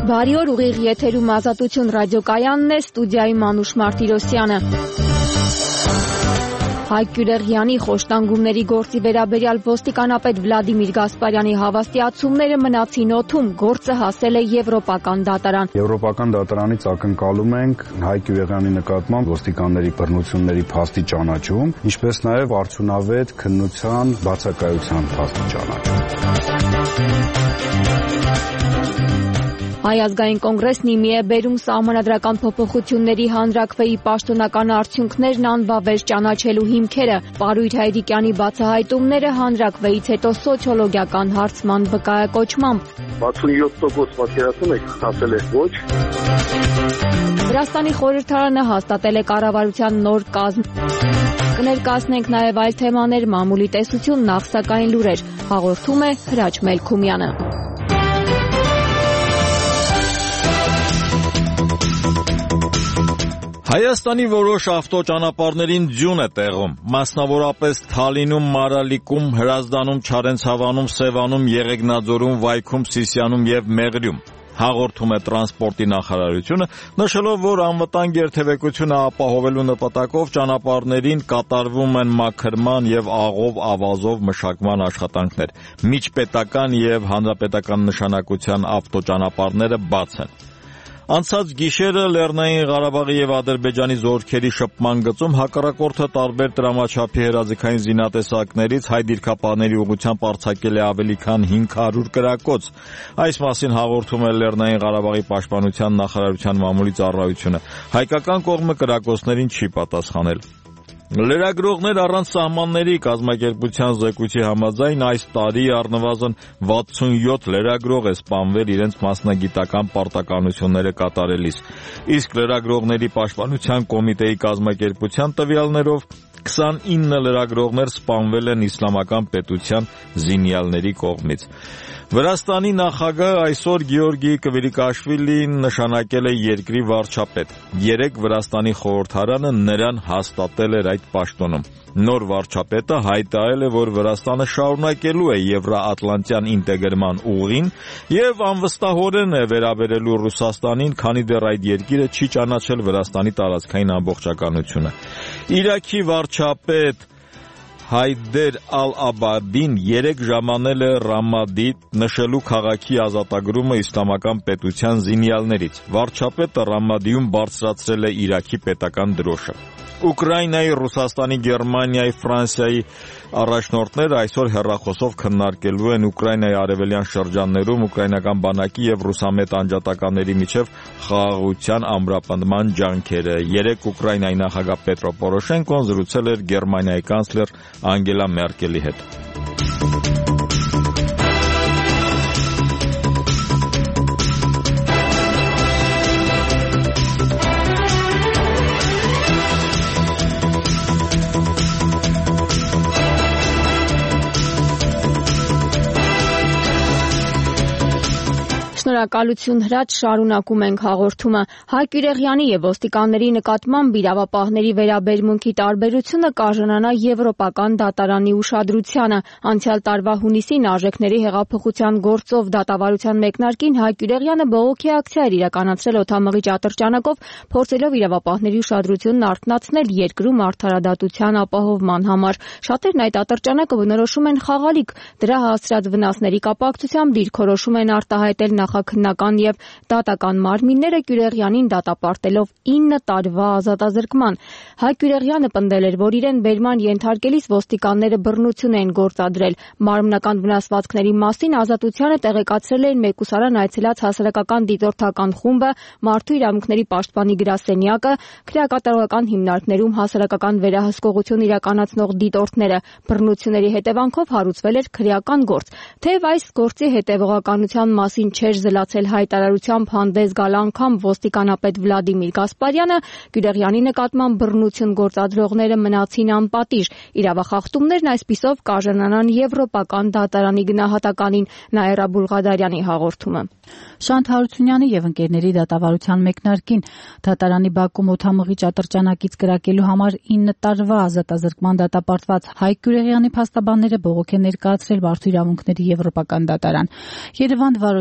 Բարի օր, ուղիղ եթերում Ազատություն ռադիոկայանն է, ստուդիայում Մանուշ Մարտիրոսյանը։ Հայկ Կյուրեղյանի խոշտանգումների գործի վերաբերյալ ոստիկանապետ Վլադիմիր Գասպարյանի հավաստիացումները մնացին օդում, գործը հասել է Եվրոպական դատարան։ Եվրոպական դատարանից ակնկալում ենք Հայկ Կյուրեղյանի նկատմամբ ոստիկանների բռնությունների փաստի ճանաչում, ինչպես նաև արդյունավետ քննության բացակայության փաստի ճանաչում։ Հայ ազգային կոնգրեսն իմի է բերում սահմանադրական փոփոխությունների հանրաքվեի պաշտոնական արդյունքներն անվավեր ճանաչելու հիմքերը, Պարույր Հայրիկյանի բացահայտումները հանրաքվեից հետո սոցիոլոգիական հարցման վկայակոչմամբ։ 67% պատկերացնում եք, ասել է ոչ։ Վրաստանի խորհրդարանը հաստատել է կառավարության նոր կազմ։ Կներկայացնենք նաև այլ թեմաներ, մամուլի տեսություն, նախ սակայն լուրեր, հաղորդում է Հրաչ Մելքումյանը։ Հայաստանի որոշ ավտոճանապարհներին ձյուն է տեղում, մասնավորապես Թալինում, Մարալիկում, Հրազդանում, Չարենցավանում, Սևանում, Եղեգնաձորում, Վայքում, Սիսիանում եւ Մեղրիում։ Հաղորդում է տրանսպորտի նախարարությունը, նշելով, որ անվտանգ երթևեկությունը ապահովելու նպատակով ճանապարհներին կատարվում են մաքրման եւ աղով ավազով մշակման աշխատանքներ։ Միջպետական եւ հանրապետական նշանակության ավտոճանապարհները բաց են։ Անցած գիշերը Լեռնային Ղարաբաղի եւ Ադրբեջանի զորքերի շփման գծում հակառակորդը տարբեր տրամաչափի հրաձգային զինատեսակներից հայ դիրքապահների ուղղությամբ արձակել է ավելի քան 500 կրակոց։ Այս մասին հաղորդում է Լեռնային Ղարաբաղի պաշտպանության նախարարության մամուլի ծառայությունը։ Հայկական կողմը կրակոցներին չի պատասխանել։ Լրագրողներ առանց սահմանների կազմակերպության զեկույցի համաձայն այս տարի առնվազն 67 լրագրող է սպանվել իրենց մասնագիտական պարտականությունները կատարելիս, իսկ լրագրողների պաշտպանության կոմիտեի կազմակերպության տվյալներով 29 լրագրողներ սպանվել են իսլամական պետության զինյալների կողմից։ Վրաստանի նախագահ այսօր Գեորգի Կվիրիկաշվիլին նշանակել է երկրի վարչապետ։ Երեկ Վրաստանի խորհրդարանը նրան հաստատել էր այդ պաշտոնում։ Նոր վարչապետը հայտարարել է, որ Վրաստանը շարունակելու է եվրոատլանտյան ինտեգրման ուղին եւ անվստահորեն է վերաբերելու Ռուսաստանին, քանի դեռ այդ երկիրը չի ճանաչել Վրաստանի տարածքային ամբողջականությունը։ Իրաքի վարչապետ Հայդեր Ալ-Աբադին երեք ժամանել է Ռամադի, նշելու քաղաքի ազատագրումը իսլամական պետության զինյալներից։ Վարչապետը Ռամադիում բարձրացրել է Իրաքի պետական դրոշը։ Ուկրաինայի, Ռուսաստանի, Գերմանիայի, Ֆրանսիայի առաջնորդները այսօր հեռախոսով քննարկելու են Ուկրաինայի արևելյան շրջաններում ուկրաինական բանակի եւ ռուսամետ անջատականների միջև խաղաղության ամրապնդման ջանքերը։ Երեկ Ուկրաինայի նախագահ Պետրո Պորոշենկոն զրուցել էր Գերմանիայի կանցլեր Անգելա Մերկելի հետ։ Շնորհակալություն Հրաչ, շարունակում ենք հաղորդումը։ Հայկ Կյուրեղյանի եւ ոստիկանների նկատմամբ իրավապահների վերաբերմունքի տարբերությունը կարժանանա Եվրոպական դատարանի ուշադրությանը։ Անցյալ տարվա հունիսին Արժեքների հեղափոխության գործով դատավարության մեկնարկին Հայկ Կյուրեղյանը բողոքի ակցիա էր իրականացրել օդամղիչ ատրճանակով, փորձելով իրավապահների ուշադրությունն արթնացնել երկրում արդարադատության ապահովման համար։ Շատերն այդ ատրճանակը բնորոշում են խաղալիք, դրա հասցրած վնասների կապակցությամբ դիրքորոշում են արտահայտել նախաքննական եւ դատական մարմինները Կյուրեղյանին դատապարտելով 9 տարվա ազատազրկման։ Հայկ Կյուրեղյանը պնդել էր, որ իրեն բերման ենթարկելիս ոստիկանները բռնություն են գործադրել։ Մարմնական վնասվածքների մասին ազատությանը տեղեկացրել էին մեկուսարան այցելած հասարակական դիտորդական խումբը, Մարդու իրավունքների պաշտպանի գրասենյակը, քրեակատարողական հիմնարկներում հասարակական վերահսկողություն իրականացնող դիտորդները։ Բռնությունների հետևանքով հարուցվել էր քրեական գործ։ Թեև այս գործի հետևողականության մասին չէր զլացել հայտարարությամբ հանդես գալ անգամ ոստիկանապետ Վլադիմիր Գասպարյանը, Կյուրեղյանի նկատմամբ բռնություն գործադրողները մնացին անպատիժ։ Իրավախախտումներն այսպիսով կարժանանան Եվրոպական դատարանի գնահատականին։ Նաիրա Բուլղադարյանի հաղորդումը։ Շանթ Հարությունյանի եւ ընկերների դատավարության մեկնարկին դատարանի բակում օդամղիչ ատրճանակից կրակելու համար 9 տարվա ազատազրկման դատապարտված Հայկ Կյուրեղյանի փաստաբանները բողոք են ներկայացրել Մարդու իրավունքների Եվրոպական դատարան։ Երևան Վարոսյանը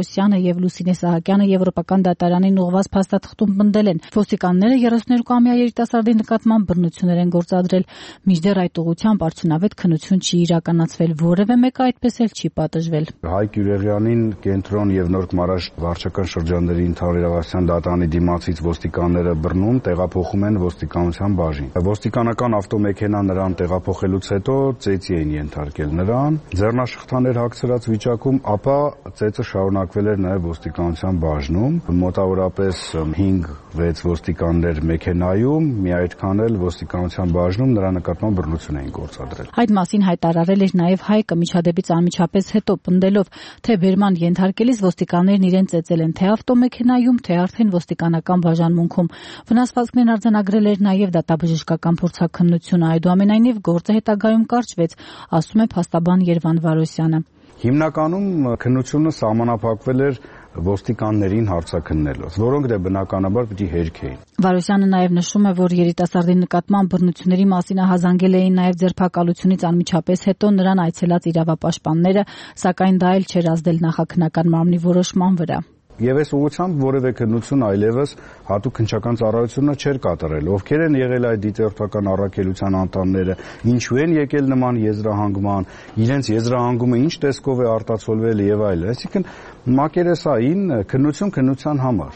եւ Լուսինե Սահակյանը Եվրոպական դատարանին ուղղված փաստաթղթում պնդել են. ոստիկանները 32-ամյա երիտասարդի նկատմամբ բռնություններ են գործադրել, մինչդեռ այդ ուղղությամբ արդյունավետ քննություն չի իրականացվել, որևէ մեկը այդպես էլ չի պատժվել։ Հայկ Յուրեղյանին կենտրոն եւ Նոր Մարաշ վարչական շրջանների ընդհանրավարության դատարանի դիմացից ոստիկանները բռնում, տեղափոխում են ոստիկանության բաժին։ Ոստիկանական ավտոմեքենա նրան տեղափոխելուց հետո ծեծի էին ենթարկել նրան, ձեռնաշղթաներ հագցրած վիճակում, ապա ծեծը շարունակվել էր նաեւ ոստիկանության բաժնում, մոտավորապես 5-6 ոստիկաններ մեքենայում, մի այդքան էլ ոստիկանության բաժնում նրա նկատմամբ բռնություն էին գործադրել։ Այդ մասին հայտարարել էր նաեւ Հայկը միջադեպից անմիջապես հետո պնդելով, թե բերման ենթարկելիս ոստիկաններն իրեն ծեծել են թե ավտոմեքենայում, թե արդեն ոստիկանական բաժանմունքում։ Վնասվածքներն արձանագրել էր նաեւ դատաբժշկական փորձաքննությունը, այդուամենայնիվ գործը հետագայում կարճվեց, ասում է փաստաբան Երվան Վարոսյանը։ Հիմնականում քննությունը սահմանափակվել էր ոստիկաններին հարցաքննելով, որոնք դե բնականաբար պիտի հերքեին։ Վարոսյանը նաև նշում է, որ երիտասարդի նկատմամբ բռնությունների մասին ահազանգել էին նաև ձերբակալությունից անմիջապես հետո նրան այցելած իրավապաշտպանները, սակայն դա էլ չէր ազդել նախաքննական մարմնի որոշման վրա։ Եվ այս ուղղությամբ որևէ քննություն այլևս հատուկ քննչական ծառայությունը չէր կատարել։ Ովքեր են եղել այդ դիտորդական առաքելության անդամները, ինչու են եկել նման եզրահանգման, իրենց եզրահանգումը ինչ տեսքով է արտացոլվել եւ այլն։ Այսինքն մակերեսային քննություն քննության համար։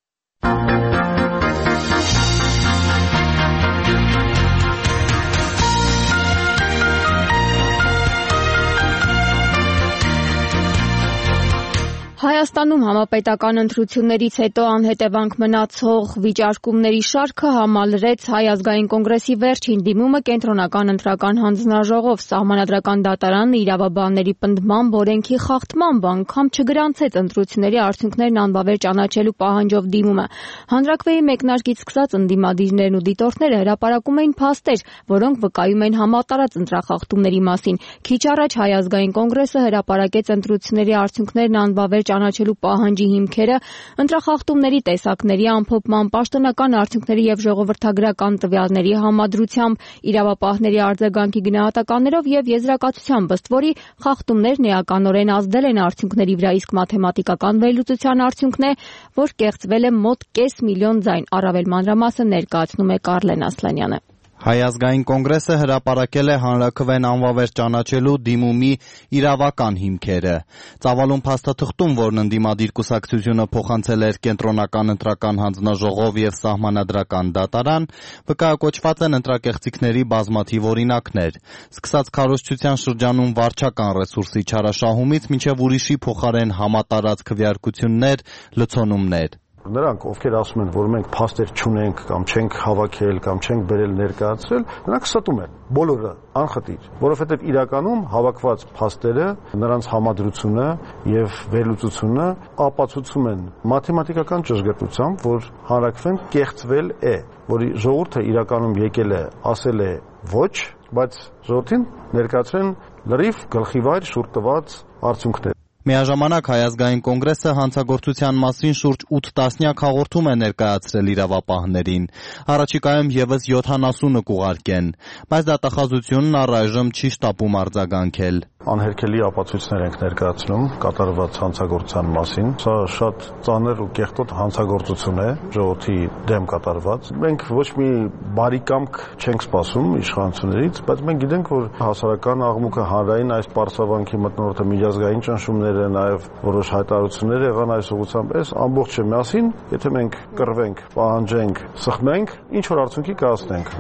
Հայաստանում համապետական ընտրություններից հետո անհետևանք մնացող վիճարկումների շարքը համալրեց Հայ ազգային կոնգրեսի վերջին դիմումը կենտրոնական ընտրական հանձնաժողով։ Սահմանադրական դատարանը իրավաբանների պնդմամբ օրենքի խախտմամբ անգամ չգրանցեց ընտրությունների արդյունքներն անբավեր ճանաչելու պահանջով դիմումը։ Հանրաքվեի մեկնարկից սկսած ընդդիմադիրներն ու դիտորդները հրապարակում էին փաստեր, որոնք վկայում են համատարած ընտրախախտումների մասին։ Քիչ առաջ Հայ ազգային կոնգրեսը հրապարակեց ընտրությունների արդյունքներն անբավեր ճանաչելու պահանջի հիմքերը, ընտրախախտումների տեսակների ամփոփման, պաշտոնական արդյունքների եւ ժողովրդագրական տվյալների համադրությամբ, իրավապահների արձագանքի գնահատականներով եւ եզրակացությամբ, ըստ որի խախտումներն էականորեն ազդել են արդյունքների վրա, իսկ մաթեմատիկական վերլուծության արդյունքն է, որ կեղծվել է մոտ 500,000 ձայն, առավել մանրամասը ներկայացնում է Կարլեն Ասլանյանը։ Հայ ազգային կոնգրեսը հրապարակել է հանրաքվեն անվավեր ճանաչելու դիմումի իրավական հիմքերը։ Ծավալուն փաստաթղթում, որն ընդդիմադիր կուսակցությունը փոխանցել էր կենտրոնական ընտրական հանձնաժողով եւ սահմանադրական դատարան, վկայակոչված են ընտրակեղծիքների բազմաթիվ օրինակներ, սկսած քարոզչության շրջանում վարչական ռեսուրսի չարաշահումից մինչեւ ուրիշի փոխարեն համատարած քվեարկություններ, լցոնումներ։ Նրանք, ովքեր ասում են, որ մենք փաստեր չունենք կամ չենք հավաքել կամ չենք բերել ներկայացրել, նրանք ստում են բոլորը անխտիր, որովհետև իրականում հավաքված փաստերը, նրանց համադրությունը եւ վերլուծությունը ապացուցում են մաթեմատիկական ճշգրտությամբ, որ հանրաքվեն կեղծվել է, որի ժողովուրդը իրականում եկել է, ասել է ոչ, բայց ժողովրդին ներկայացրեն լրիվ գլխիվայր շուրջ տված արդյունքներ։ Միաժամանակ Հայ ազգային կոնգրեսը հանցագործության մասին շուրջ 8 տասնյակ հաղորդում է ներկայացրել իրավապահներին։ Առաջիկայում եւս 70 կուղարկեն, բայց դատախազությունն առայժմ չի շտապում արձագանքել։ Անհերքելի ապացույցներ ենք ներկայացնում կատարված հանցագործության մասին։ Սա շատ ծանր ու կեղտոտ հանցագործություն է ժողովրդի դեմ կատարված։ Մենք ոչ մի բարի կամք չենք սպասում իշխանություններից, բայց մենք գիտենք, որ հասարակական աղմուկը հանրային այս պարսավանքի մթնոլորտը միջազգային ճնշումները, նաև որոշ հայտարարություններ եղան այս ուղղությամբ, այս ամբողջը միասին, եթե մենք կռվենք, պահանջենք, սխմենք, ինչ որ արդյունքի կհասնենք։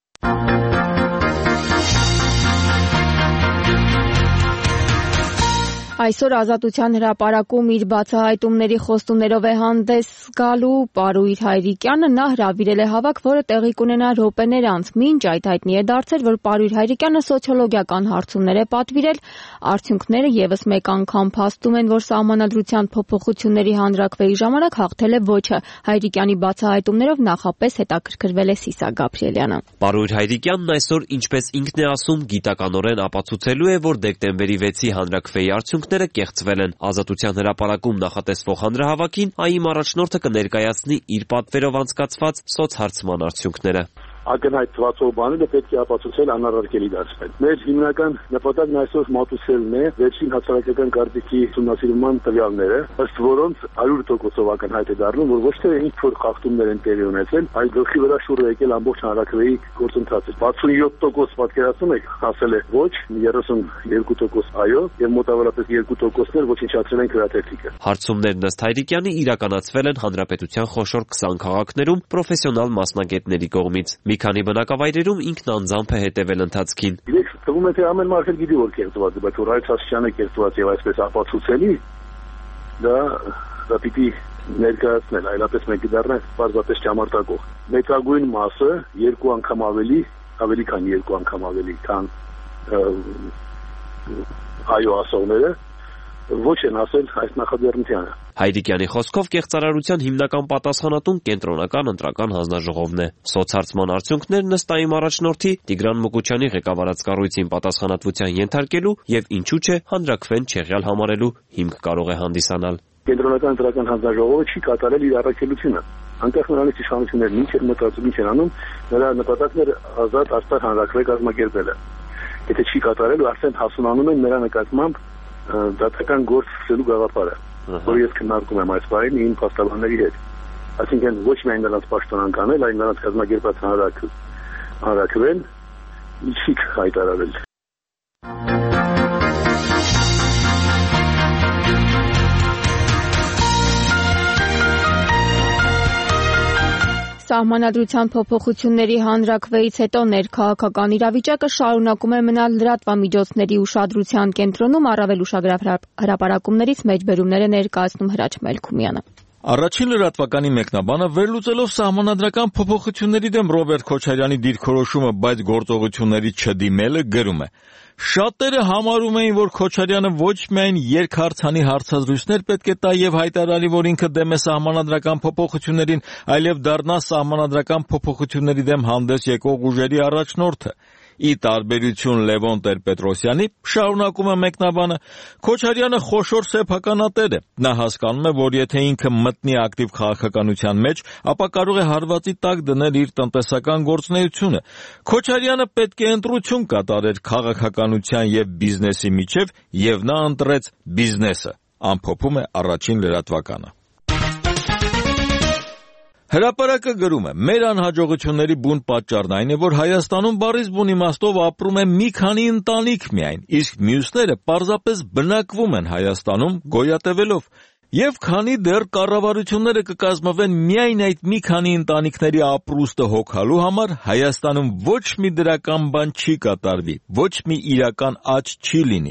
Այսօր Ազատության հրապարակում իր բացահայտումների խոստումներով է հանդես գալու Պարույր Հայրիկյանը։ Նա հրավիրել է հավաք, որը տեղի կունենա րոպեներ անց։ Մինչ այդ հայտնի է դարձել, որ Պարույր Հայրիկյանը սոցիոլոգիական հարցումներ է պատվիրել։ Արդյունքները եւս մեկ անգամ փաստում են, որ Սահմանադրության փոփոխությունների հանրաքվեի ժամանակ հաղթել է ոչը։ Հայրիկյանի բացահայտումներով նախապես հետաքրքրվել է Սիսա Գաբրիելյանը։ Պարույր Հայրիկյանն այսօր, ինչպես ինքն է ասում, գիտականորեն ապացուցելու է, որ դեկտեմբերի 6-ի հանրաքվեի արդյունքները կեղծվել են։ Ազատության հրապարակում նախատեսվող հանրահավաքին ԱԻՄ առաջնորդը կներկայացնի իր պատվերով անցկացված սոցհարցման արդյունքները։ ակնհայտ թվացող բաները պետք է ապացուցել անառարկելի դարձնել։ Մեր հիմնական նպատակն այսօր մատուցելն է վերջին հասարակական կարծիքի ուսումնասիրման տվյալները, ըստ որոնց 100%-ով ակնհայտ է դառնում, որ ոչ թե ինչ-որ խախտումներ են տեղի ունեցել, այլ գլխի վրա շուռ է եկել ամբողջ հանրաքվեի գործընթացը։ 67% պատկերացնում եք, ասել է ոչ, 32% այո, եւ մոտավորապես 2%-ներ ոչնչացրել են քրատերթիկը։ Հարցումներն ըստ Հայրիկյանի իրականացվել են հանրապետության խոշոր 20 քաղաքներում պրոֆեսիոնալ մասնագետների կողմից։ Մի քանի բնակավայրերում ինքն անձամբ է հետևել ընթացքին։ Իրեք թվում է թե ամեն մարդ գիտի որ կերտված է, բայց որ այս հասարականը կերտված եւ այսպես ապացուցելի դա պիտի ներկայացնել, այլապես մենք դառնանք պարզապես ճամարտակող։ Մեծագույն մասը 2 անգամ ավելի քան 2 անգամ ավելի, քան այո ասողները ոչ են ասել այս նախաձեռնությանը։ Հայրիկյանի խոսքով կեղծարարության հիմնական պատասխանատուն կենտրոնական ընտրական հանձնաժողովն է։ Սոցհարցման արդյունքներն ըստ ԱԻՄ առաջնորդի Տիգրան Մուկուչյանի ղեկավարած կառույցին պատասխանատվության ենթարկելու եւ ինչու՞ չէ հանրաքվեն չեղյալ համարելու հիմք կարող է հանդիսանալ։ Կենտրոնական ընտրական հանձնաժողովը չի կատարել իր առաքելությունը։ Անկախ նրանից իշխանություններն ինչ են մտածում, ինչ են անում, նրա նպատակն է ազատ Արցախ հանրաքվե կազմակերպելը։ Եթե չի կատարել, արդեն հասունանում են նրա նկատմամբ դատական գործ սկսելու գաղափարը, որ ես քննարկում եմ այս բանին իմ փաստաբանների հետ։ Այսինքն ոչ միայն նրանց պաշտոնանկ անել, այլ նրանց կազմակերպած հանրաքվեն չի հայտարարել։ Սահմանադրության փոփոխությունների հանրաքվեից հետո ներքաղաքական իրավիճակը շարունակում է մնալ լրատվամիջոցների ուշադրության կենտրոնում, առավել ուշագրավ հրապարակումներից մեջբերումները ներկայացնում Հրաչ Մելքումյանը։ Առաջին լրատվականի մեկնաբանը վերլուծելով սահմանադրական փոփոխությունների դեմ Ռոբերտ Քոչարյանի դիրքորոշումը, բայց գործողությունների չդիմելը գրում է. Շատերը համարում էին, որ Քոչարյանը ոչ միայն երկհարցանի հարցազրույցներ պետք է տա եւ հայտարարի, որ ինքը դեմ է սահմանադրական փոփոխություններին, այլև դառնա սահմանադրական փոփոխությունների դեմ հանդես եկող ուժերի առաջնորդը։ Ի տարբերություն Լևոն Տեր-Պետրոսյանի, շարունակում է մեկնաբանը, Քոչարյանը խոշոր սեփականատեր է։ Նա հասկանում է, որ եթե ինքը մտնի ակտիվ քաղաքականության մեջ, ապա կարող է հարվածի տակ դնել իր տնտեսական գործունեությունը։ Քոչարյանը պետք է ընտրություն կատարեր քաղաքականության եւ բիզնեսի միջև, եւ նա ընտրեց բիզնեսը, ամփոփում է առաջին լրատվականը։ Հրապարակը գրում է. մեր անհաջողությունների բուն պատճառն այն է, որ Հայաստանում բառից բուն իմաստով ապրում է մի քանի ընտանիք միայն, իսկ մյուսները պարզապես բնակվում են Հայաստանում գոյատևելով։ Եվ քանի դեռ կառավարությունները կկազմվեն միայն այդ մի քանի ընտանիքների ապրուստը հոգալու համար, Հայաստանում ոչ մի դրական բան չի կատարվի, ոչ մի իրական աճ չի լինի։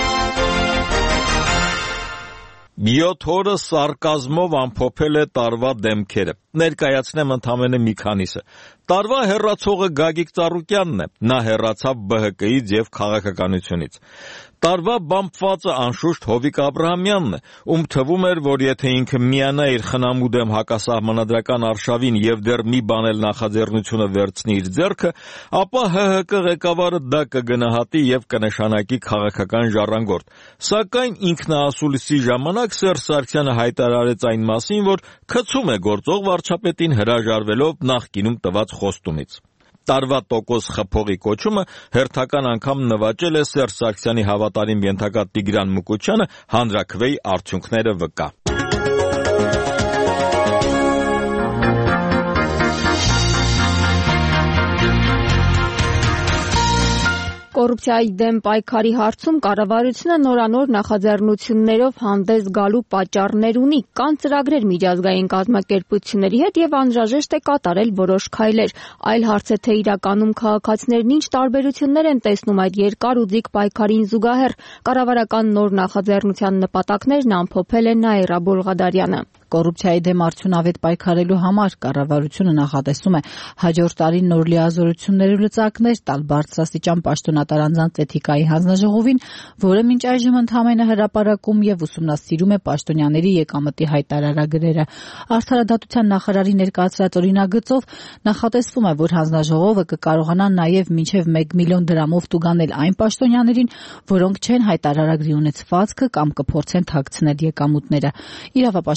7 օրը սարկազմով ամփոփել է տարվա դեմքերը։ Ներկայացնեմ ընդամենը մի քանիսը։ Տարվա հեռացողը Գագիկ Ծառուկյանն է։ Նա հեռացավ ԲՀԿ-ից եւ քաղաքականությունից։ Տարվա բամփվածը անշուշտ Հովիկ Աբրահամյանն է, ում թվում էր, որ եթե ինքը միանա իր խնամու դեմ հակասահմանադրական արշավին եւ դեռ մի բան էլ նախաձեռնությունը վերցնի իր ձեռքը, ապա ՀՀԿ ղեկավարը դա կգնահատի եւ կնշանակի քաղաքական ժառանգորդ։ Սակայն ինքնաասուլիսի ժամանակ Սերժ Սարգսյանը հայտարարեց այն մասին, որ քցում է գործող վարչապետին հրաժարվելով նախկինում տված խոստումից։ Տարվա տոկոս խփողի կոչումը հերթական անգամ նվաճել է Սերժ Սարգսյանի հավատարիմ ենթակա Տիգրան Մուկուչյանը հանրաքվեի արդյունքները վկա։ Կոռուպցիայի դեմ պայքարի հարցում կառավարությունը նորանոր նախաձեռնություններով հանդես գալու պատճառներ ունի, կան ծրագրեր միջազգային կազմակերպությունների հետ եւ անհրաժեշտ է կատարել որոշ քայլեր։ Այլ հարց է, թե իրականում քաղաքացիներն ինչ տարբերություններ են տեսնում այդ երկար ու ձիգ պայքարին զուգահեռ։ Կառավարական նոր նախաձեռնության նպատակներն ամփոփել է Նաիրա Բոլղադարյանը։ Կոռուպցիայի դեմ արդյունավետ պայքարելու համար կառավարությունը նախատեսում է հաջորդ տարի նոր լիազորություններ ու լծակներ տալ բարձրաստիճան պաշտոնատար անձանց էթիկայի հանձնաժողովին, որը մինչ այժմ ընդամենը հրապարակում եւ ուսումնասիրում է պաշտոնյաների եկամտի հայտարարագրերը։ Արդարադատության նախարարի ներկայացրած օրինագծով նախատեսվում է, որ հանձնաժողովը կկարողանա նաեւ մինչեւ 1 միլիոն դրամով տուգանել այն պաշտոնյաներին, որոնք չեն հայտարարագրի ունեցվածքը կամ կփորձեն թաքցնել եկամուտները։ Իրավապաշտպանները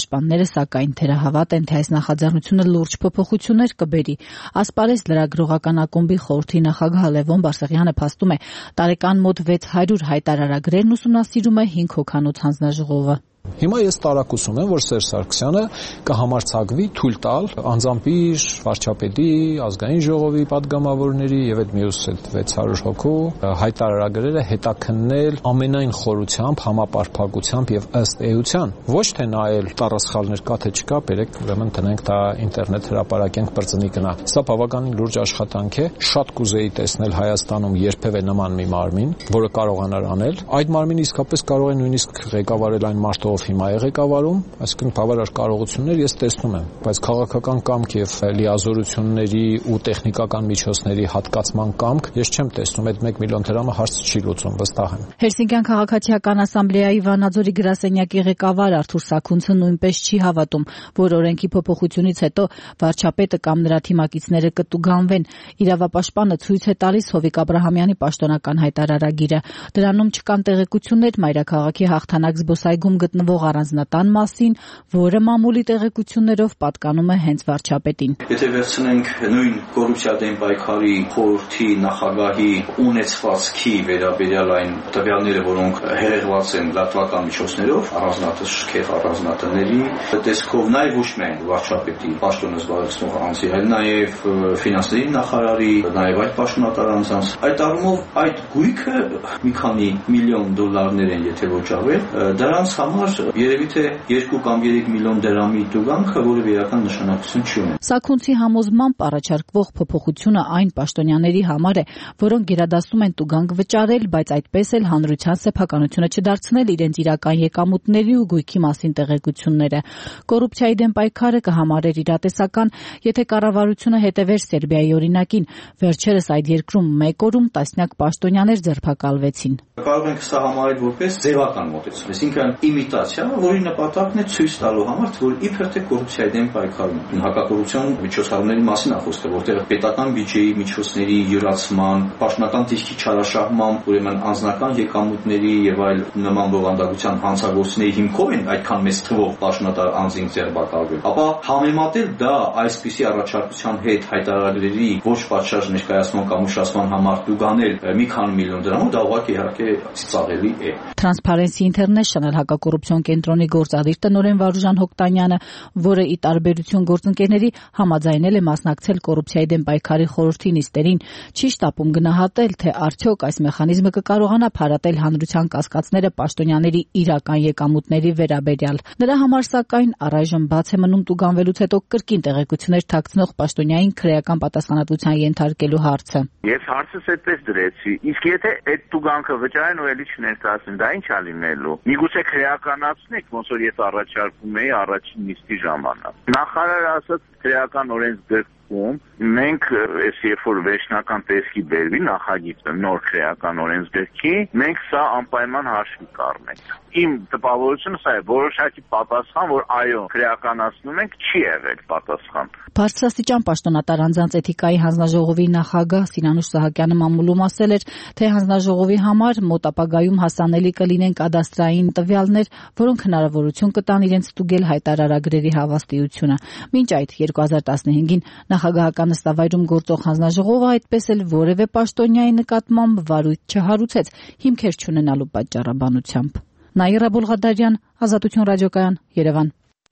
է, սակայն թերահավատ են, թե այս նախաձեռնությունը լուրջ փոփոխություններ կբերի։ Ասպարեզ լրագրողական ակումբի խորհրդի նախագահ Լևոն Բարսեղյանը փաստում է, տարեկան մոտ 600 հայտարարագրերն ուսումնասիրում է 5 հոգանոց հանձնաժողովը։ Հիմա ես տարակուսում եմ, որ Սերժ Սարգսյանը կհամարձակվի թույլ տալ անձամբ իր վարչապետի, ազգային ժողովի падգամավորների եւ այդ մյուս 600 հոգու հայտարարագրերը հետաքննել ամենայն խորությամբ, համապարփակությամբ եւ ըստ էության, ոչ թե նայել տառասխալներ կա թե չկա, բերեք ուրեմն տնենք դա ինտերնետ հրապարակենք բրծնի գնա։ Սա բավականին լուրջ աշխատանք է, շատ կուզեի տեսնել Հայաստանում երբևէ նման մի մարմին, որը կարողանար անել։ Այդ մարմինը իսկապես կարող է նույնիսկ ղեկավարել այն մարդով հիմա է ղեկավարում, այսինքն բավարար կարողություններ ես տեսնում եմ, բայց քաղաքական կամք եւ լիազորությունների ու տեխնիկական միջոցների հատկացման կամք ես չեմ տեսնում, այդ 1 միլիոն դրամը հարց չի լուծում, վստահ եմ։ Հելսինկյան քաղաքացիական ասամբլեայի Վանաձորի գրասենյակի ղեկավար Արթուր Սաքունցը նույնպես չի հավատում, որ օրենքի փոփոխությունից հետո վարչապետը կամ նրա թիմակիցները կտուգանվեն։ Իրավապաշտպանը ցույց է տալիս Հովիկ Աբրահամյանի պաշտոնական հայտարարագիրը։ Դրանում չկան տեղեկություններ մայրաքաղաքի հաղթանակ զբոսայգում գտնվող առանձնատան մասին, որը մամուլի տեղեկություններով պատկանում է հենց վարչապետին։ Եթե վերցնենք նույն կոռուպցիա դեմ պայքարի խորհրդի նախագահի ունեցվածքի վերաբերյալ այն տվյալները, որոնք հեղեղված են լրատվական միջոցներով, առանձնատը շքեղ առանձնատների տեսքով, նաև ոչ միայն վարչապետի պաշտոնը զբաղեցնող անձի, այլ նաև ֆինանսների նախարարի, նաև այլ պաշտոնատար անձանց, այդ առումով այդ գույքը մի քանի միլիոն դոլարներ են, եթե ոչ ավել, դրանց համար երևի թե 2 կամ 3 միլիոն դրամի տուգանքը որևէ իրական նշանակություն չի ունի։ Սաքունցի համոզմամբ առաջարկվող փոփոխությունը այն պաշտոնյաների համար է, որոնք գերադասում են տուգանք վճարել, բայց այդպես էլ հանրության սեփականությունը չդարձնել իրենց իրական եկամուտների ու գույքի մասին տեղեկությունները։ Կոռուպցիայի դեմ պայքարը կհամարեր իրատեսական, եթե կառավարությունը հետևեր Սերբիայի օրինակին։ Վերջերս այդ երկրում մեկ օրում տասնյակ պաշտոնյաներ ձերբակալվեցին։ Կարող ենք սա համարել որպես ձևական մոտեցում, այսինքն իմիտացիա, որի նպատակն է ցույց տալու համար, որ իբր թե կոռուպցիայի դեմ պայքարում, հակակոռուպցիոն միջոցառումների մասին է խոսքը, որտեղ պետական բյուջեի միջոցների յուրացման, պաշտոնական դիրքի չարաշահման, ուրեմն անձնական եկամուտների եւ այլ նման բովանդակության հանցագործների հիմքով են այդքան մեծ թվով պաշտոնատար անձինք ձերբակալվել, ապա համեմատել դա այսպիսի առաջարկության հետ հայտարարագրերի ոչ պատշաճ ներկայացման կամ ուշացման համար տուգանել մի քանի միլիոն դրամով, դա ուղղակի իհարկե ծիծաղելի է։ Transparency International հակակոռուպցիոն կենտրոնի գործադիր տնօրեն Վարուժան Հոկտանյանը, որը ի տարբերություն գործընկերների համաձայնել է մասնակցել կոռուպցիայի դեմ պայքարի խորհրդի նիստերին, չի շտապում գնահատել, թե արդյոք այս մեխանիզմը կկարողանա փարատել հանրության կասկածները պաշտոնյաների իրական եկամուտների վերաբերյալ։ Նրա համար սակայն առայժմ բաց է մնում տուգանվելուց հետո կրկին տեղեկություններ թաքցնող պաշտոնյային քրեական պատասխանատվության ենթարկելու հարցը։ Ես հարցս այդպես դրեցի, իսկ եթե այդ տուգանքը վճարեն ու էլի չներկայացնեն, դա ինչ է լինելու։ Միգուցե քրեականացնեք, ոնց որ ես առաջարկում էի առաջին նիստի ժամանակ։ Նախարարը ասաց քրեական օրենսգրքում մենք այս երբ որ վերջնական տեսքի բերվի նախագիծը նոր քրեական օրենսգրքի, մենք սա անպայման հաշվի կառնենք։ Իմ տպավորությունը սա է, որոշակի պատասխան, որ այո, քրեականացնում ենք, չի եղել պատասխան։ Բարձրաստիճան պաշտոնատար անձանց էթիկայի հանձնաժողովի նախագահ Սիրանուշ Սահակյանը մամուլում ասել էր, թե հանձնաժողովի համար մոտ ապագայում հասանելի կլինեն կադաստրային տվյալներ, որոնք հնարավորություն կտան իրենց ստուգել հայտարարագրերի հավաստիությունը։ Մինչ այդ 2015-ին նախագահական նստավայրում գործող հանձնաժողովը այդպես էլ որևէ պաշտոնյայի նկատմամբ վարույթ չհարուցեց հիմքեր չունենալու պատճառաբանությամբ։ Նաիրա Բոլղադարյան, Ազատություն ռադիոկայան, Երևան։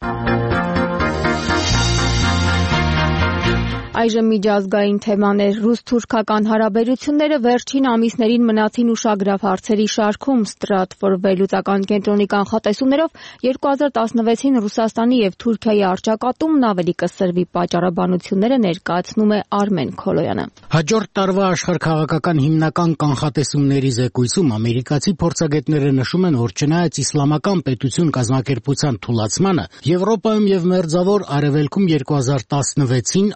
Այժմ միջազգային թեմաներ։ Ռուս-թուրքական հարաբերությունները վերջին ամիսներին մնացին ուշագրավ հարցերի շարքում։ Stratfor վերլուծական կենտրոնի կանխատեսումներով 2016-ին Ռուսաստանի եւ Թուրքիայի առճակատումն ավելի կսրվի պատճառաբանությունները ներկայացնում է Արմեն Քոլոյանը։ Հաջորդ տարվա աշխարհքաղաքական հիմնական կանխատեսումների զեկույցում ամերիկացի փորձագետները նշում են, որ չնայած իսլամական պետություն կազմակերպության թուլացմանը, Եվրոպայում եւ Մերձավոր Արևելքում 2016-ին ԱԱԲ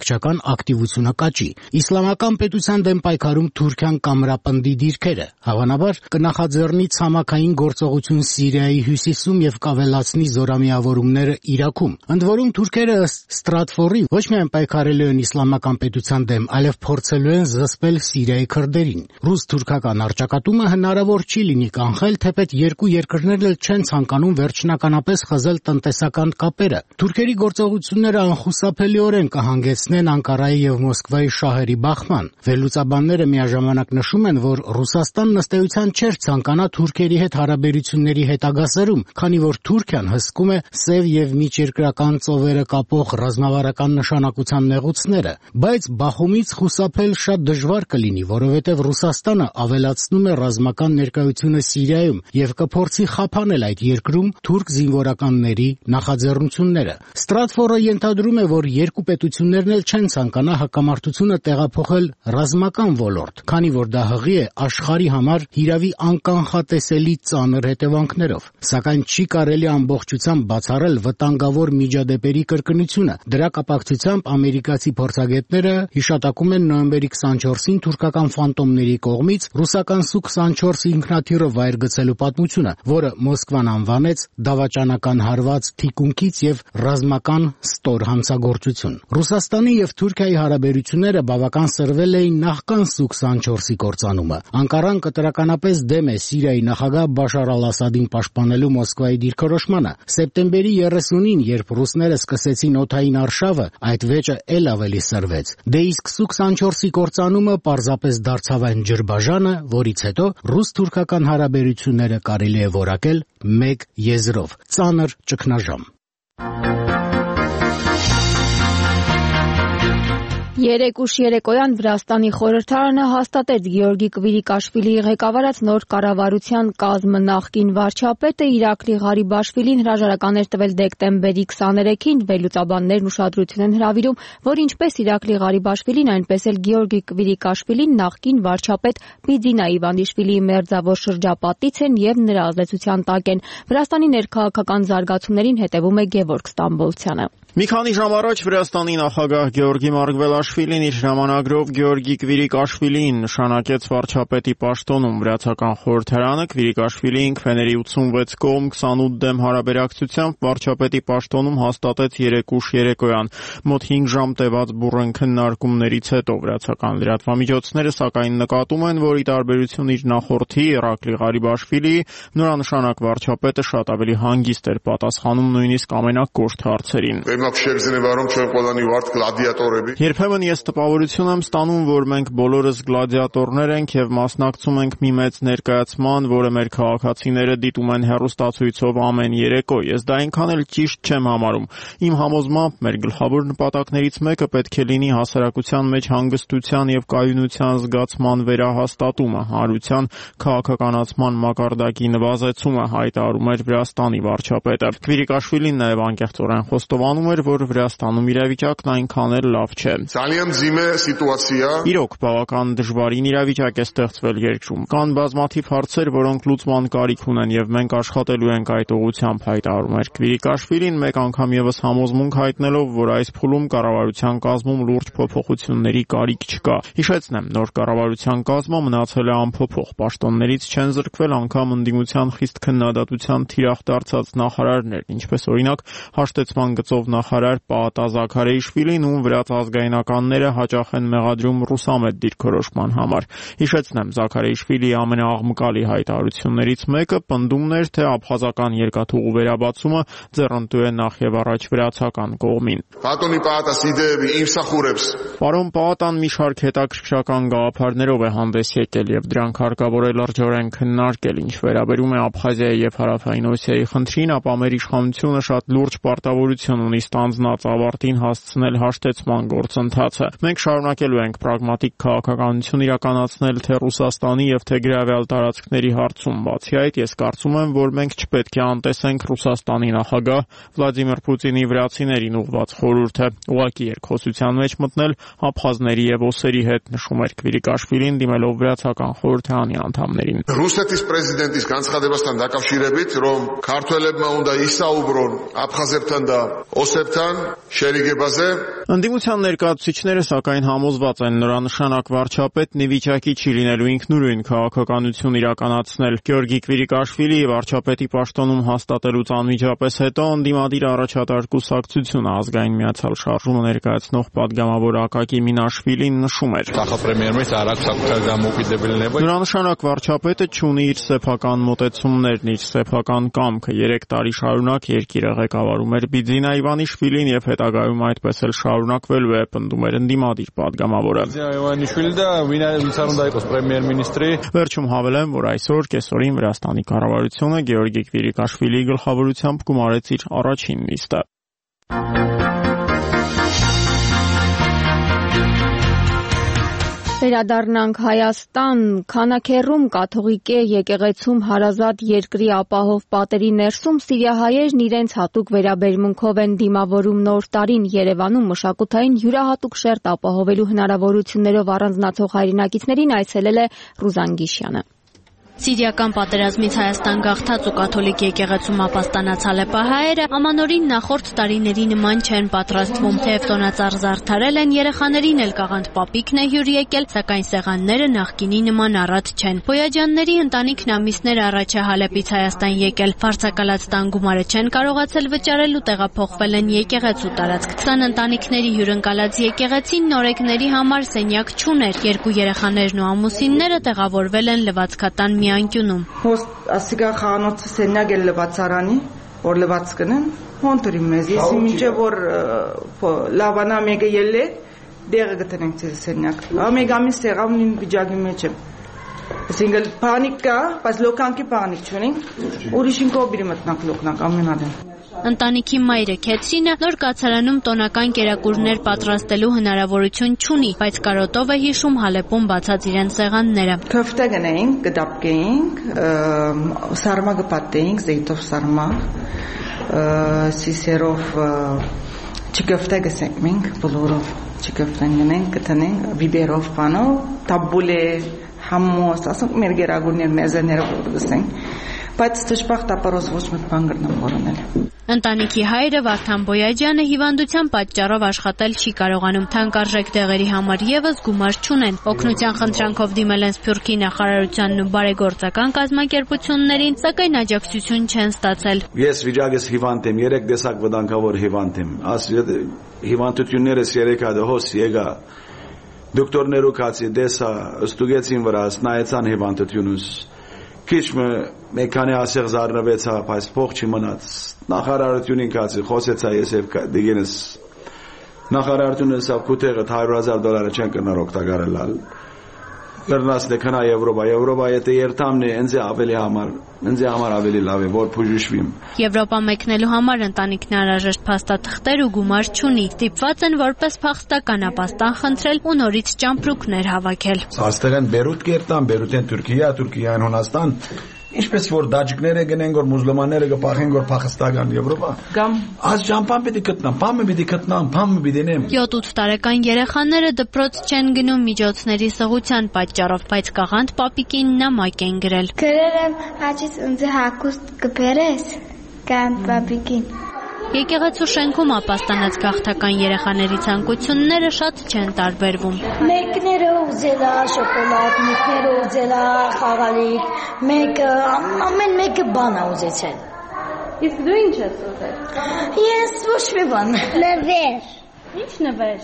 ամբողջական ակտիվությունը կաճի։ Իսլամական պետության դեմ պայքարում Թուրքիան կամրապնդի դիրքերը, հավանաբար կնախաձեռնի ցամաքային գործողություն Սիրիայի հյուսիսում եւ կավելացնի զորամիավորումները Իրաքում։ Ընդ որում թուրքերը ըստ Ստրատֆորի ոչ միայն պայքարելու են իսլամական պետության դեմ, այլև փորձելու են զսպել Սիրիայի քրդերին։ Ռուս-թուրքական առճակատումը հնարավոր չի լինի կանխել, թեպետ երկու երկրներն էլ չեն ցանկանում վերջնականապես խզել տնտեսական կապերը։ Թուրքերի գործողությունները անխուսափելիորեն կհանգեցնեն Անկարայի եւ Մոսկվայի շահերի բախման։ Վերլուծաբանները միաժամանակ նշում են, որ Ռուսաստանն ըստ էության չէր ցանկանա թուրքերի հետ հարաբերությունների հետագա սրում, քանի որ Թուրքիան հսկում է սև եւ միջերկրական ծովերը կապող ռազմավարական նշանակության նեղուցները, բայց Բախումից խուսափել շատ դժվար կլինի, որովհետեւ Ռուսաստանը ավելացնում է ռազմական ներկայությունը Սիրիայում եւ կփորձի խափանել այդ երկրում թուրք զինվորականների նախաձեռնությունները։ Ստրատֆորը ենթադրում է, որ երկու պետություններն էլ չեն ցանկանա հակամարտությունը տեղափոխել ռազմական ոլորտ, քանի որ դա հղի է աշխարհի համար հիրավի անկանխատեսելի ծանր հետևանքներով։ Սակայն չի կարելի ամբողջությամբ բացառել վտանգավոր միջադեպերի կրկնությունը։ Դրա կապակցությամբ ամերիկացի փորձագետները հիշատակում են նոյեմբերի 24-ին թուրքական ֆանտոմների կողմից ռուսական Սու-24 ինքնաթիռը վայր գցելու պատմությունը, որը Մոսկվան անվանեց դավաճանական հարված թիկունքից եւ ռազմական ստոր հանցագործություն։ Ռուսաստանի եւ Թուրքիայի հարաբերությունները բավական սրվել էին նախքան Սու-24-ի կործանումը։ Անկարան կտրականապես դեմ է Սիրիայի նախագահ Բաշար al-Ասադին պաշտպանելու Մոսկվայի դիրքորոշմանը։ Սեպտեմբերի 30-ին, երբ ռուսները սկսեցին օդային արշավը, այդ վեճը էլ ավելի սրվեց։ Դե իսկ Սու-24-ի կործանումը պարզապես դարձավ այն ջրբաժանը, որից հետո ռուս-թուրքական հարաբերությունները կարելի է որակել մեկ եզրով՝ ծանր ճգնաժամ։ Երեկ ուշ երեկոյան Վրաստանի խորհրդարանը հաստատեց Գեորգի Կվիրիկաշվիլիի ղեկավարած նոր կառավարության կազմը։ Նախկին վարչապետը Իրակլի Ղարիբաշվիլին հրաժարական էր տվել դեկտեմբերի 23-ին։ Վերլուծաբաններն ուշադրություն են հրավիրում, որ ինչպես Իրակլի Ղարիբաշվիլին, այնպես էլ Գեորգի Կվիրիկաշվիլին նախկին վարչապետ Միդինա Իվանիշվիլիի մերձավոր շրջապատից են եւ նրա ազդեցության տակ են։ Վրաստանի ներքաղաքական զարգացումներին հետևում է Գևորգ Ստամբոլցյանը։ Մի քանի ժամ առաջ Վրաստանի նախագահ Գեորգի Մարգվելաշվիլին իր հրամանագրով Գեորգի Կվիրիկաշվիլիին նշանակեց վարչապետի պաշտոնում։ Վրացական խորհրդարանը Կվիրիկաշվիլիին քվեների 86 կողմ 28 դեմ հարաբերակցությամբ վարչապետի պաշտոնում հաստատեց երեկ ուշ երեկոյան։ Մոտ 5 ժամ տևած բուռն քննարկումներից հետո վրացական լրատվամիջոցները սակայն նկատում են, որ ի տարբերություն իր նախորդի Իրակլի Ղարիբաշվիլիի նորանշանակ վարչապետը շատ ավելի հանգիստ էր պատասխանում նույնիսկ ամենակոշտ հարցերին։ Երբեմն ես տպավորություն եմ ստանում, որ մենք բոլորս գլադիատորներ ենք եւ մասնակցում ենք մի մեծ ներկայացման, որը մեր քաղաքացիները դիտում են հեռուստացույցով ամեն երեկո։ Ես դա այնքան էլ ճիշտ չեմ համարում։ Իմ համոզմամբ մեր գլխավոր նպատակներից մեկը պետք է լինի հասարակության մեջ հանգստության եւ կայունության զգացման վերահաստատումը, հանրության քաղաքականացման մակարդակի նվազեցումը, հայտարարում էր Վրաստանի վարչապետը։ Կվիրիկաշվիլին նաեւ անկեղծորեն խոստովանում էր, որ Վրաստանում իրավիճակն այնքան էլ լավ չէ։ Իրոք բավական դժվարին իրավիճակ է ստեղծվել երկրում։ Կան բազմաթիվ հարցեր, որոնք լուծման կարիք ունեն եւ մենք աշխատելու ենք այդ ուղղությամբ, հայտարարում էր Կվիրիկաշվիլին, մեկ անգամ եւս համոզմունք հայտնելով, որ այս փուլում կառավարության կազմում լուրջ փոփոխությունների կարիք չկա։ Հիշեցնեմ, նոր կառավարության կազմը մնացել է անփոփոխ։ Պաշտոններից չեն զրկվել անգամ ընդդիմության խիստ քննադատության թիրախ դարձած նախարարներ, ինչպես օրինակ հաշտեցման գծով նախարար Պաատա Զաքարեիշվիլին, ում վրաց ազգայնականները հաճախ են մեղադրում ռուսամետ դիրքորոշման համար։ Հիշեցնեմ, Զաքարեիշվիլիի ամենաաղմկալի հայտարարություններից մեկը պնդումն էր, թե աբխազական երկաթուղու վերաբացումը ձեռնտու է նախ եւ առաջ վրացական կողմին։ Պարոն Պաատան մի շարք հետաքրքրական գաղափարներով է հանդես եկել եւ դրանք հարկավոր է լրջորեն քննարկել։ Ինչ վերաբերում է Աբխազիայի եւ Հարավային Օսիայի խնդրին, ապա մեր իշխանությունը շատ լուրջ պարտավորություն ունի ստանձնած ավարտին հասցնել հաշտեցման գործընթացը։ Մենք շարունակելու ենք պրագմատիկ քաղաքականություն իրականացնել թե Ռուսաստանի եւ թե գրավյալ տարածքների հարցում։ Բացի այդ, ես կարծում եմ, որ մենք չպետք է անտեսենք Ռուսաստանի նախագահ Վլադիմիր Պուտինի վրացիներին ուղղված խորհուրդը, ուղղակի երկխոսության մեջ մտնել աբխազների եւ օսերի հետ, նշում էր Կվիրիկաշվիլին, դիմելով վրացական խորհրդարանի անդամներին։ Ռուսეთის պրեզիդենտის განცხადებასთან დაკავშირებით, რომ ქართველებმა უნდა ისაუბრონ აფხაზებთან და ოსებთან შერიგებაზე, Ընդդիմության ներկայացուցիչները սակայն համոզված են նորանշանակ վարչապետն ի վիճակի չի լինելու ինքնուրույն քաղաքականություն իրականացնել։ Գեորգի Կվիրիկաշվիլիի վարչապետի պաշտոնում հաստատելուց անմիջապես հետո ընդդիմադիր առաջատար կուսակցությունը Ազգային միացյալ շարժումը ներկայացնող պատգամավոր Ակակի Մինաշվիլին նշում էր. Նորանշանակ վարչապետը չունի իր սեփական մոտեցումներն, իր սեփական կամքը։ 3 տարի շարունակ երկիրը ղեկավարում էր Բիձինա Իվանիշվիլին եւ հետագայում այդպես էլ շարունակվելու է, պնդում էր ընդդիմադիր պատգամավորը։ Վերջում հավելեմ, որ այսօր կեսօրին Վրաստանի կառավարությունը Գեորգի Կվիրիկաշվիլիի գլխավորությամբ գումարեց իր առաջին նիստը։ Վերադառնանք Հայաստան, Քանաքեռում կաթողիկե եկեղեցում հարազատ երկրի ապահով պատերի ներսում սիրիահայերն իրենց հատուկ վերաբերմունքով են դիմավորում Նոր տարին։ Երևանում մշակութային յուրահատուկ շերտ ապահովելու հնարավորություններով առանձնացող հայրենակիցներին այցելել է Ռուզան Գիշյանը։ Սիրիական պատերազմից Հայաստան գաղթած ու կաթոլիկ եկեղեցում ապաստանած հալեպահայերը ամանորին նախորդ տարիների նման չեն պատրաստվում, թեև տոնածառ զարդարել են, երեխաներին էլ կաղանդ պապիկն է հյուր եկել, սակայն սեղանները նախկինի նման առատ չեն։ Բոյաջյանների ընտանիքն ամիսներ առաջ է Հալեպից Հայաստան եկել, վարձակալած տան գումարը չեն կարողացել վճարել ու տեղափոխվել են եկեղեցու տարածք։ 20 ընտանիքների հյուրընկալած եկեղեցին նորեկների համար սենյակ չուներ, 2 երեխաներն ու ամուսինները տեղավորվել են լվացքատան մի անկյունում։ Ասիկա խանոցը սենյակ էլ լվացարանի, որ լվաց կնեն, հոնտրի մեզ, ես մինչև որ լավանա մեկը ելե, դեղը գտնենք ձեզ սենյակ։ Մեկ ամիս եղավ նույն վիճակի մեջ եմ։ Այսինքն պանիկ կա, բայց լոկանքի պանիկ չունենք, ուրիշին կողբիրի մտնակ լոկանք ամենադեմ։ Ընտանիքի մայրը Քեթրինը նոր կացարանում տոնական կերակուրներ պատրաստելու հնարավորություն չունի, բայց կարոտով է հիշում Հալեպում բացած իրեն սեղանները։ Քոֆտե գնենք, կդապկենք, սարմա կպատենք, զեյթով սարմա, սիսերով չկոֆտե գսենք մենք, բոլորով չկոֆտեն գնենք, կտնենք, բիբերով պանով, տաբուլե, համոս, ասենք մեր գերագուրներ մեզեները գսենք, բայց դժբախտ ապարոս ոչ մեկ բան գրնամ որոնել։ Ընտանիքի հայրը Վարդան Բոյաջյանը հիվանդության պատճառով աշխատել չի կարողանում, թանկարժեք դեղերի համար եւս գումար չունեն։ Օգնության խնդրանքով դիմել են Սփյուռքի նախարարությանն ու բարեգործական կազմակերպություններին, սակայն աջակցություն չեն ստացել։ Ես վիճակս հիվանդ եմ, 3 տեսակ վտանգավոր հիվանդ եմ։ Հիվանդություններս 3 հատ հոս եկա։ Դոկտորներու կացի դեսա, ստուգեցին վրաս, նայեցան հիվանդությունուս։ Քիչ մեքանի ասեղ զարնվեցա, բայց փող չմնաց։ Նախարարությունին կացի խոսեցա ես եւ դիգենս նախարարությունը սա կուտեղը $100,000 չեն կնար օգտագործել։ Լեռնասն է քնա Եվրոպա եթե երթամն է ինձ համար ավելի լավ է որ փուժուշվիմ։ Եվրոպա մեկնելու համար ընտանիքն անհրաժեշտ փաստաթղթեր ու գումար չունի։ Ստիպված են որպես փախստական ապաստան խնդրել ու նորից ճամպրուկներ հավաքել։ Աստեղեն Բերութ կերտան, Բերութեն Թուրքիան Հունաստան, ինչպես որ դաջիկները գնեն որ մուսուլմանները կփախեն որ փախստական Եվրոպա։ Կամ աս ճամփան պիտի գտնան, փամը պիտի նեմ։ 7-8 տարեկան երեխաները դպրոց չեն գնում միջոցների սղության պատճառով, բայց կաղանդ պապիկին նամակ են գրել։ Գրել եմ հաճից ինձ հակուստ կբերես կան պապիկին։ Եկեղեցու շենքում ապաստանած գաղթական երեխաների ցանկությունները շատ չեն տարբերվում։ Մեկները ուզելա շոկոլադ, մեկները ուզելա խաղալիք, ամեն մեկը բան ուզեցել։ Իսկ դու ինչ ես ուզել։ Ես ոչ մի բան։ Նվեր։ Ինչ նվեր։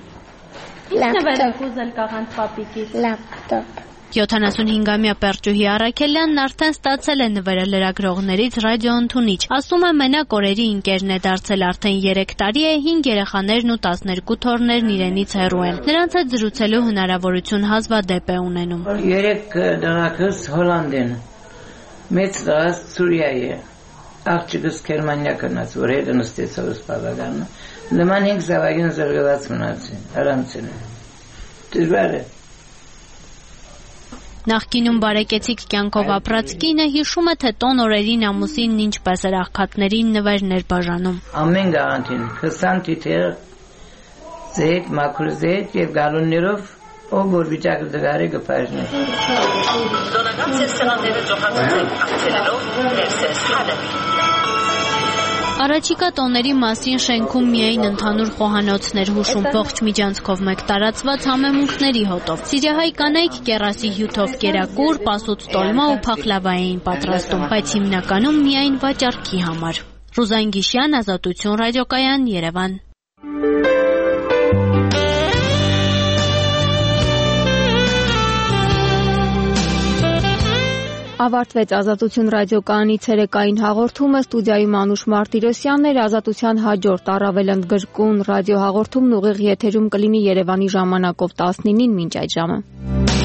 Ինչ նվեր եք ուզել կաղանդ պապիկից։ Լապտոպ։ 75-ամյա Պերճուհի Առաքելյանն արդեն ստացել է նվերը լրագրողներից ռադիոընդունիչ։ Ասում է մենակ օրերի ընկերն է դարձել, արդեն 3 տարի է 5 երեխաներն ու 12 թոռներն իրենից հեռու են։ Նրանց հետ զրուցելու հնարավորություն հազվադեպ է ունենում։ 3 դղակս Հոլանդ են, մեծ դղած Սուրիա է, աղջիկս Գերմանիա կնաց, որ հետ նստեցավ սպառականը։ Նման 5 զավակին զրկված մնացին, առանցին։ Դժվար է։ Նախկինում բարեկեցիկ կյանքով ապրած կինը հիշում է, թե տոն օրերին ամուսինն ինչպես էր աղքատներին նվերներ բաժանում։ Ամեն գաղանտին 20 թիթեր զեյթ, մաքուր զեյթ եւ գալոններով ով որ վիճակը դգարի կբաժնի։ Դոնական սերսանները ճոխացել ակցելելով ներսես հալեպ։ Առաջիկա տոների մասին շենքում միայն ընդհանուր խոհանոցներ հուշում, ողջ միջանցքով մեկ տարածված համեմունքների հոտով։ Սիրիահայ կանայք կեռասի հյութով կերակուր, պասուտ տոլմա ու փախլավա էին պատրաստում, բայց հիմնականում միայն վաճառքի համար։ Ռուզան Գիշյան, Ազատություն ռադիոկայան, Երևան։ Ավարտվեց Ազատություն ռադիոկայանի ցերեկային հաղորդումը, ստուդիայում Անուշ Մարտիրոսյանն էր, Ազատության հաջորդ առավել ընդգրկուն ռադիոհաղորդումն ուղիղ եթերում կլինի Երևանի ժամանակով 19-ին մինչ այդ ժամը։